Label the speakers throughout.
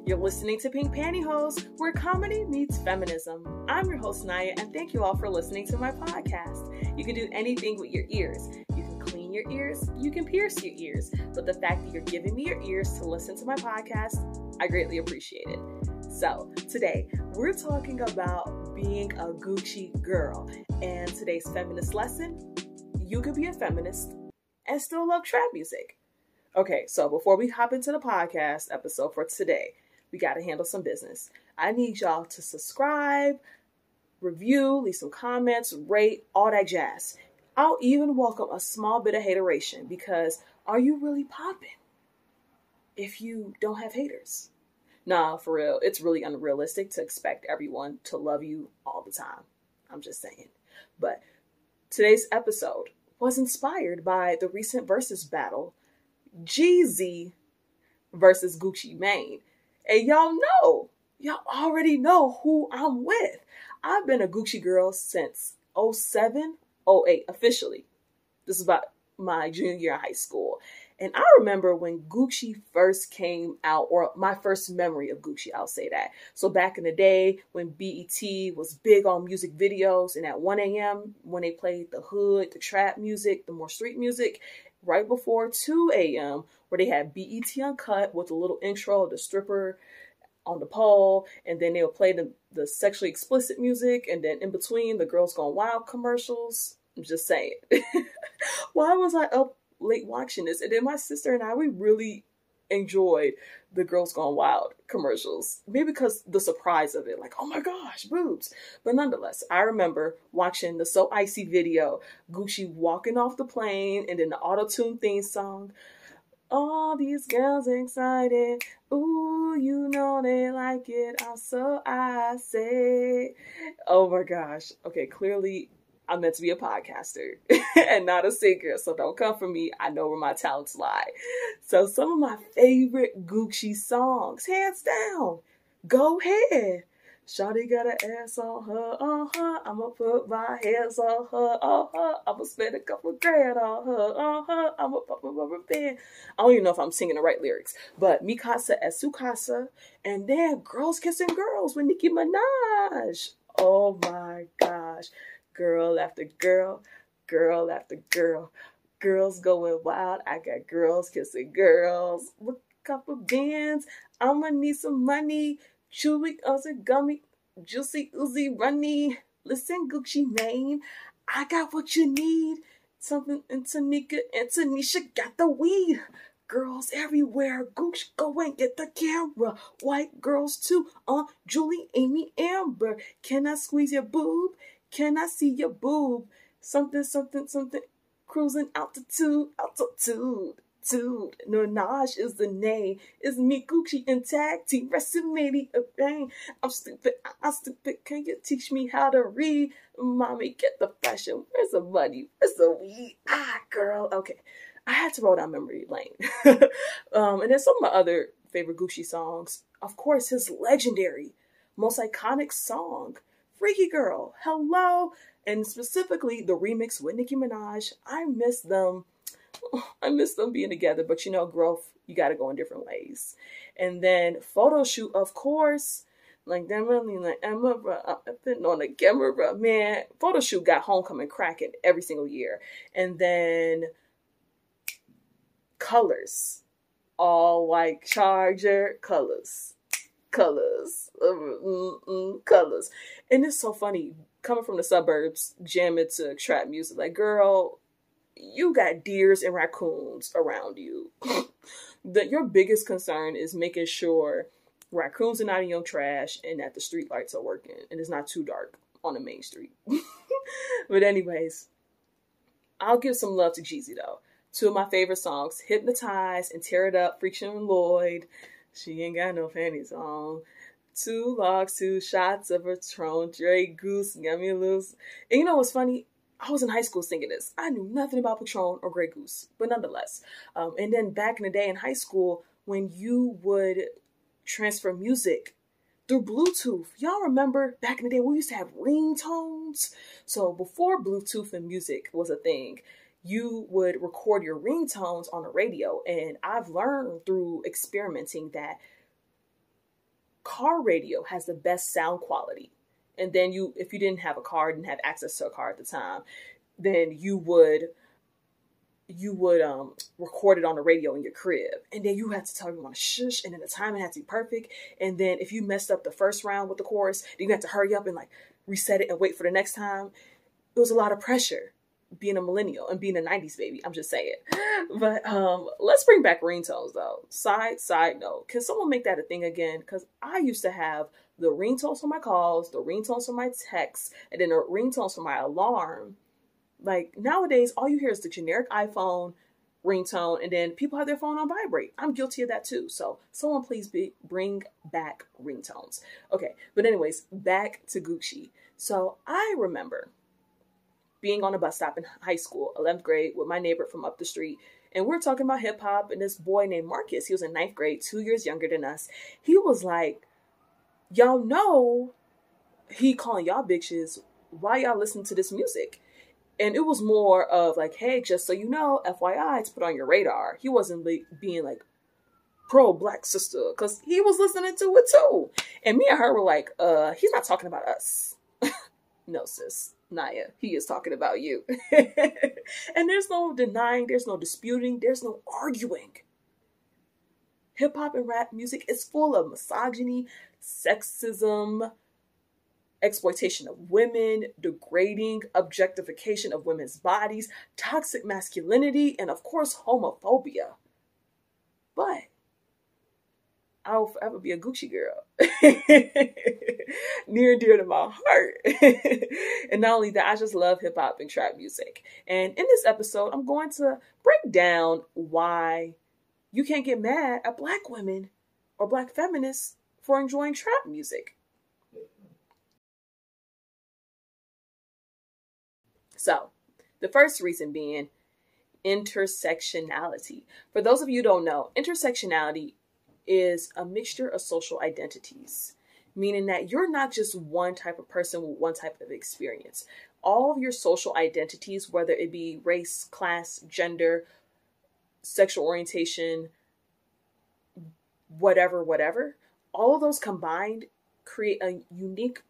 Speaker 1: You're listening to Pink Pantyhose, where comedy meets feminism. I'm your host, Naya, and thank you all for listening to my podcast. You can do anything with your ears. You can clean your ears, you can pierce your ears, but the fact that you're giving me your ears to listen to my podcast, I greatly appreciate it. So, today, we're talking about being a Gucci girl, and today's feminist lesson, you could be a feminist and still love trap music. Okay, so before we hop into the podcast episode for today, we got to handle some business. I need y'all to subscribe, review, leave some comments, rate, all that jazz. I'll even welcome a small bit of hateration, because are you really popping if you don't have haters? Nah, for real, it's really unrealistic to expect everyone to love you all the time. I'm just saying. But today's episode was inspired by the recent versus battle, Jeezy versus Gucci Mane. And y'all already know who I'm with. I've been a Gucci girl since 07, 08, officially. This is about my junior year in high school. And I remember when Gucci first came out, or my first memory of Gucci, I'll say that. So back in the day when BET was big on music videos, and at 1 a.m. when they played the hood, the trap music, the more street music, right before 2 a.m. where they had BET Uncut with a little intro of the stripper on the pole, and then they'll play the sexually explicit music, and then in between the Girls Gone Wild commercials. I'm just saying. Why was I up late watching this? And then my sister and I, we really enjoyed the Girls Gone Wild commercials. Maybe because the surprise of it, like, oh my gosh, boobs. But nonetheless, I remember watching the So Icy video, Gucci walking off the plane, and then the auto-tune theme song. All these girls excited, ooh, you know they like it, I'm so icy. Oh my gosh. Okay, clearly I'm meant to be a podcaster and not a singer, so don't come for me. I know where my talents lie. So some of my favorite Gucci songs, hands down, Go Ahead. Shawty got an ass on her, I'ma put my hands on her, I'ma spend a couple grand on her, I'ma pop a rubber band. I don't even know if I'm singing the right lyrics, but Mi Casa Es Su Casa, and then Girls Kissing Girls with Nicki Minaj. Oh my gosh. Girl after girl, girl after girl, girls going wild, I got girls kissing girls. With a couple bands, I'ma need some money. Chewy, Uzi, gummy, juicy, Uzi, runny. Listen, Gucci Mane, I got what you need. Something in Tanika and Tanisha got the weed. Girls everywhere, Gucci, go and get the camera. White girls too, Julie, Amy, Amber. Can I squeeze your boob? Can I see your boob? Something, something, something. Cruising altitude. Nunaj is the name. It's me, Gucci, and tag team. WrestleMania, a bang. I'm stupid. Can you teach me how to read? Mommy, get the fashion. Where's the money? Where's the weed? Girl. Okay. I had to roll down memory lane. And then some of my other favorite Gucci songs. Of course, his legendary, most iconic song, Freaky Girl, Hello, and specifically the remix with Nicki Minaj. I miss them being together, but you know, growth, you gotta go in different ways. And then Photo Shoot, of course, like them really like Emma, I've been on the camera, man. Photo Shoot got Homecoming cracking every single year. And then Colors, all white Charger colors. Colors. And it's so funny, coming from the suburbs, jamming to trap music. Like, girl, you got deers and raccoons around you. Your biggest concern is making sure raccoons are not in your trash and that the street lights are working and it's not too dark on the main street. But anyways, I'll give some love to Jeezy though. Two of my favorite songs, Hypnotize and Tear It Up, Freakin' Lloyd. She ain't got no panties on. 2 logs, 2 shots of Patron, Grey Goose, got me loose. And you know what's funny? I was in high school singing this. I knew nothing about Patron or Grey Goose, but nonetheless. And then back in the day in high school, when you would transfer music through Bluetooth, y'all remember back in the day we used to have ringtones? So before Bluetooth and music was a thing, you would record your ringtones on the radio. And I've learned through experimenting that car radio has the best sound quality. And then if you didn't have a car, didn't have access to a car at the time, then you would record it on the radio in your crib, and then you had to tell everyone to shush, and then the timing had to be perfect. And then if you messed up the first round with the chorus, then you had to hurry up and like reset it and wait for the next time. It was a lot of pressure being a millennial and being a 90s baby. I'm just saying. But let's bring back ringtones though. Side note, can someone make that a thing again? Because I used to have the ringtones for my calls, the ringtones for my texts, and then the ringtones for my alarm. Like nowadays, all you hear is the generic iPhone ringtone, and then people have their phone on vibrate. I'm guilty of that too. So someone please bring back ringtones. Okay, but anyways, back to Gucci. So I remember being on a bus stop in high school, 11th grade, with my neighbor from up the street, and we were talking about hip hop, and this boy named Marcus, he was in 9th grade, 2 years younger than us. He was like, y'all know he calling y'all bitches, why y'all listen to this music? And it was more of like, hey, just so you know, FYI, to put on your radar. He wasn't being like pro-black sister, because he was listening to it too. And me and her were like, he's not talking about us. No, sis, Naya, he is talking about you. And there's no denying, there's no disputing, there's no arguing. Hip hop and rap music is full of misogyny, sexism, exploitation of women, degrading, objectification of women's bodies, toxic masculinity, and of course, homophobia. But I'll forever be a Gucci girl. Near and dear to my heart. And not only that, I just love hip hop and trap music. And in this episode, I'm going to break down why you can't get mad at Black women or Black feminists for enjoying trap music. So, the first reason being intersectionality. For those of you who don't know, intersectionality is a mixture of social identities, meaning that you're not just one type of person with one type of experience. All of your social identities, whether it be race, class, gender, sexual orientation, whatever, all of those combined create a unique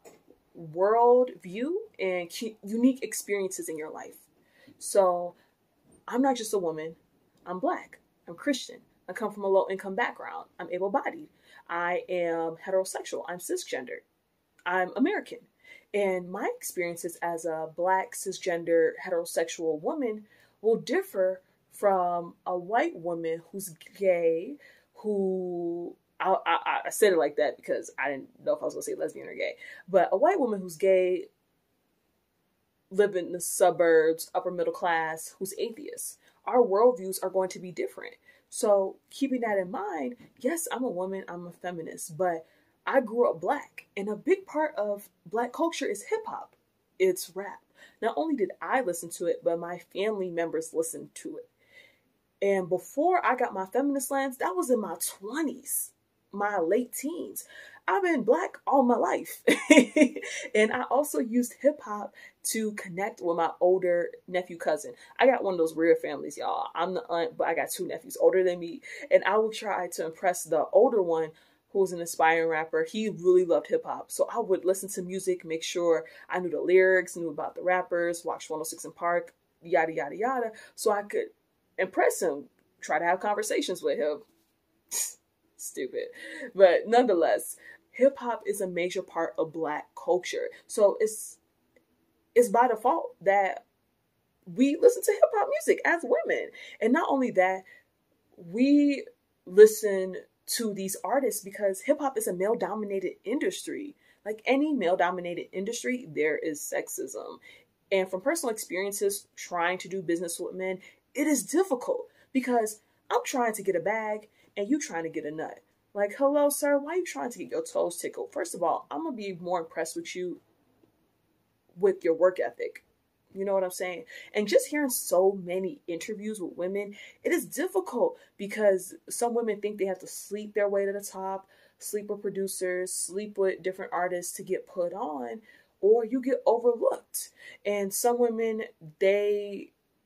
Speaker 1: world view and unique experiences in your life. So I'm not just a woman. I'm Black. I'm Christian. I come from a low-income background. I'm able-bodied. I am heterosexual. I'm cisgender. I'm American. And my experiences as a Black, cisgender, heterosexual woman will differ from a white woman who's gay, who... I said it like that because I didn't know if I was going to say lesbian or gay. But a white woman who's gay, living in the suburbs, upper middle class, who's atheist. Our worldviews are going to be different. So keeping that in mind, yes, I'm a woman, I'm a feminist, but I grew up Black. And a big part of Black culture is hip hop. It's rap. Not only did I listen to it, but my family members listened to it. And before I got my feminist lens, that was in my 20s. My late teens. I've been Black all my life. And I also used hip hop to connect with my older nephew cousin. I got one of those rare families, y'all. I'm the aunt, but I got 2 nephews older than me. And I would try to impress the older one who was an aspiring rapper. He really loved hip hop. So I would listen to music, make sure I knew the lyrics, knew about the rappers, watched 106 in Park, yada, yada, yada. So I could impress him, try to have conversations with him. Stupid. But nonetheless, hip hop is a major part of Black culture. So it's by default that we listen to hip hop music as women. And not only that, we listen to these artists because hip hop is a male dominated industry. Like any male dominated industry, there is sexism. And from personal experiences trying to do business with men, it is difficult because I'm trying to get a bag and you trying to get a nut. Like, hello, sir, why are you trying to get your toes tickled? First of all, I'm going to be more impressed with you with your work ethic. You know what I'm saying? And just hearing so many interviews with women, it is difficult because some women think they have to sleep their way to the top, sleep with producers, sleep with different artists to get put on, or you get overlooked. And some women, they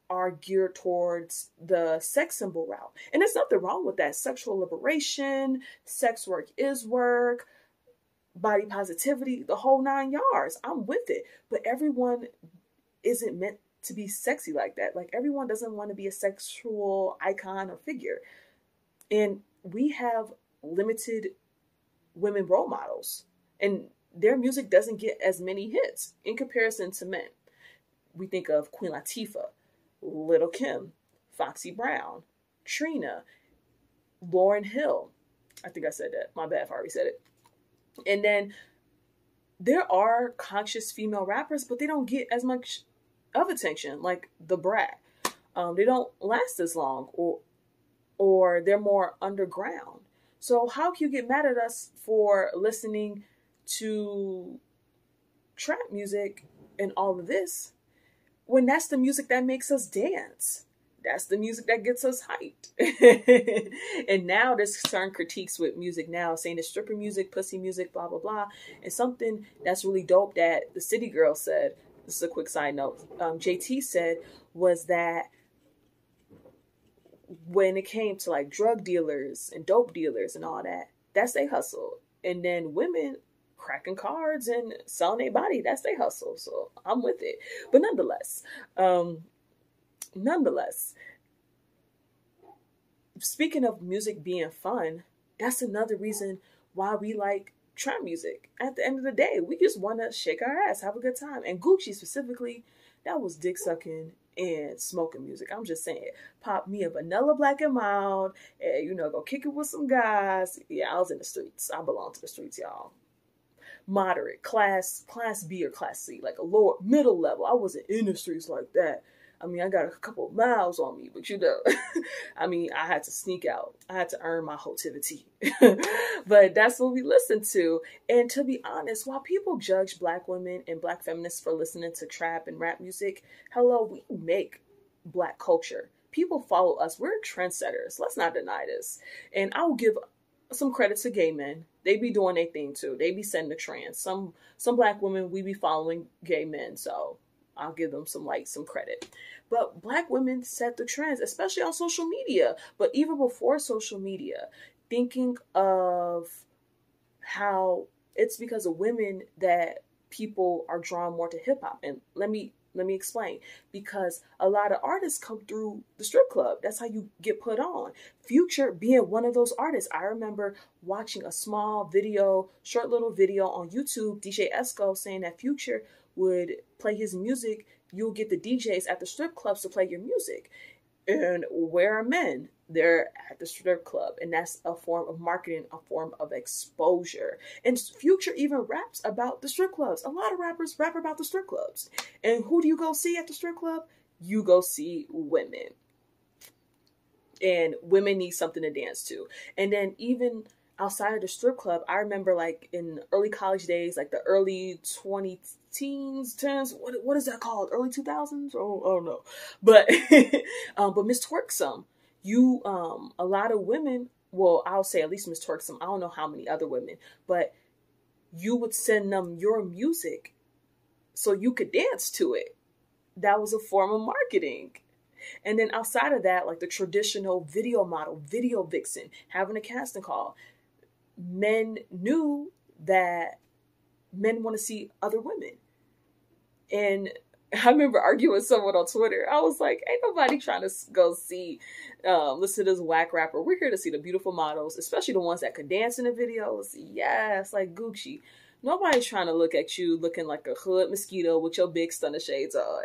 Speaker 1: are geared towards the sex symbol route. And there's nothing wrong with that. Sexual liberation, sex work is work, body positivity, the whole 9 yards. I'm with it. But everyone isn't meant to be sexy like that. Like, everyone doesn't want to be a sexual icon or figure. And we have limited women role models, and their music doesn't get as many hits in comparison to men. We think of Queen Latifah, Little Kim, Foxy Brown, Trina, Lauryn Hill. I think I said that. My bad if I already said it. And then there are conscious female rappers, but they don't get as much of attention, like The Brat. They don't last as long, or they're more underground. So how can you get mad at us for listening to trap music and all of this when that's the music that makes us dance? That's the music that gets us hyped. And now there's certain critiques with music now, saying it's stripper music, pussy music, blah, blah, blah. And something that's really dope that the City Girl said, this is a quick side note, JT said, was that when it came to like drug dealers and dope dealers and all that, that's their hustle. And then women cracking cards and selling their body, that's their hustle. So I'm with it. But nonetheless, speaking of music being fun, that's another reason why we like trap music. At the end of the day, we just want to shake our ass, have a good time. And Gucci specifically, that was dick sucking and smoking music. I'm just saying, pop me a vanilla Black and Mild, and go kick it with some guys. Yeah, I was in the streets. I belong to the streets, y'all. Moderate, class B or class C, like a lower middle level. I wasn't in the streets like that. I mean, I got a couple of miles on me, but I mean, I had to sneak out. I had to earn my hotivity. But that's what we listen to. And to be honest, while people judge Black women and Black feminists for listening to trap and rap music, hello, we make Black culture. People follow us. We're trendsetters. Let's not deny this. And I will give some credit to gay men. They be doing their thing too. They be setting the trends. Some Black women, we be following gay men, so I'll give them some credit. But Black women set the trends, especially on social media. But even before social media, thinking of how it's because of women that people are drawn more to hip hop. And let me explain. Because a lot of artists come through the strip club. That's how you get put on. Future being one of those artists. I remember watching a short little video on YouTube, DJ Esco, saying that Future would play his music. You'll get the DJs at the strip clubs to play your music. And where are men? They're at the strip club. And that's a form of marketing, a form of exposure. And Future even raps about the strip clubs. A lot of rappers rap about the strip clubs. And who do you go see at the strip club? You go see women. And women need something to dance to. And then even outside of the strip club, I remember like in early college days, like the early 2010s, what is that called? Early 2000s? Oh, I don't know. But Miss Twerksome, a lot of women, well, I'll say at least Miss Twerksome, I don't know how many other women, but you would send them your music so you could dance to it. That was a form of marketing. And then outside of that, like the traditional video model, video vixen, having a casting call, men knew that men want to see other women. And I remember arguing with someone on Twitter. I was like, ain't nobody trying to go listen to this whack rapper. We're here to see the beautiful models, especially the ones that could dance in the videos. Yes, like Gucci. Nobody's trying to look at you looking like a hood mosquito with your big stunner shades on.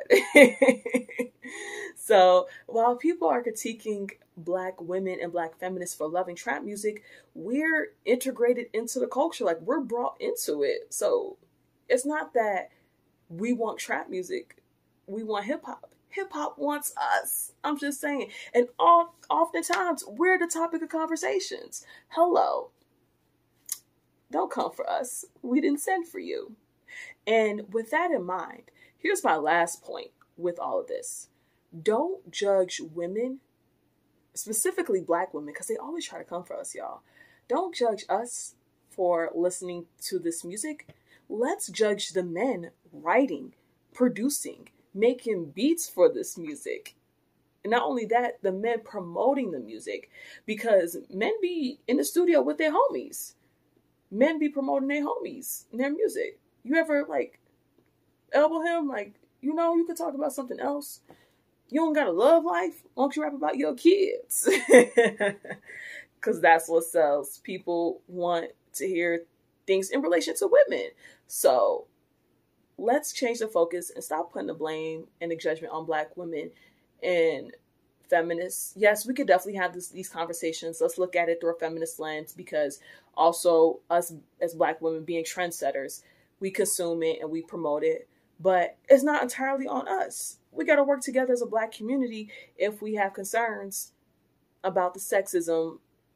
Speaker 1: So while people are critiquing Black women and Black feminists for loving trap music, we're integrated into the culture. Like, we're brought into it. So it's not that we want trap music. We want hip hop. Hip hop wants us. I'm just saying. And oftentimes we're the topic of conversations. Hello. Don't come for us. We didn't send for you. And with that in mind, here's my last point with all of this. Don't judge women, specifically Black women, because they always try to come for us, y'all. Don't judge us for listening to this music. Let's judge the men writing, producing, making beats for this music. And not only that, the men promoting the music, because men be in the studio with their homies. Men be promoting their homies and their music. You ever like elbow him? Like, you know, you could talk about something else. You don't got a love life. Why don't you rap about your kids? Because that's what sells. People want to hear things in relation to women. So let's change the focus and stop putting the blame and the judgment on Black women and feminists. Yes, we could definitely have these conversations. Let's look at it through a feminist lens, because also us as Black women being trendsetters, we consume it and we promote it, but it's not entirely on us. We got to work together as a Black community if we have concerns about the sexism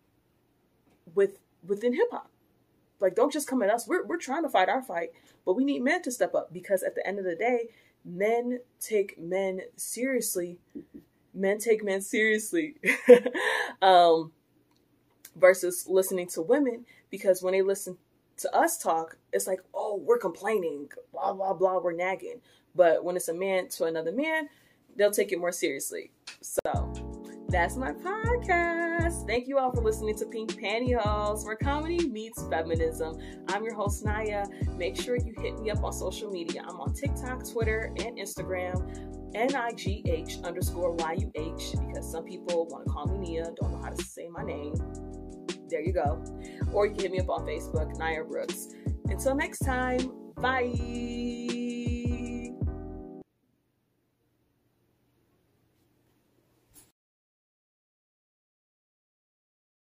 Speaker 1: within hip hop. Like, don't just come at us. We're trying to fight our fight, but we need men to step up, because at the end of the day, men take men seriously. Men take men seriously versus listening to women, because when they listen to us talk, it's like, oh, we're complaining, blah, blah, blah, we're nagging. But when it's a man to another man, they'll take it more seriously. So that's my podcast. Thank you all for listening to Pink Pantyhose, where comedy meets feminism. I'm your host, Naya. Make sure you hit me up on social media. I'm on TikTok, Twitter, and Instagram, NIGH_YUH, because some people want to call me Nia, don't know how to say my name. There you go. Or you can hit me up on Facebook, Naya Brooks. Until next time, bye.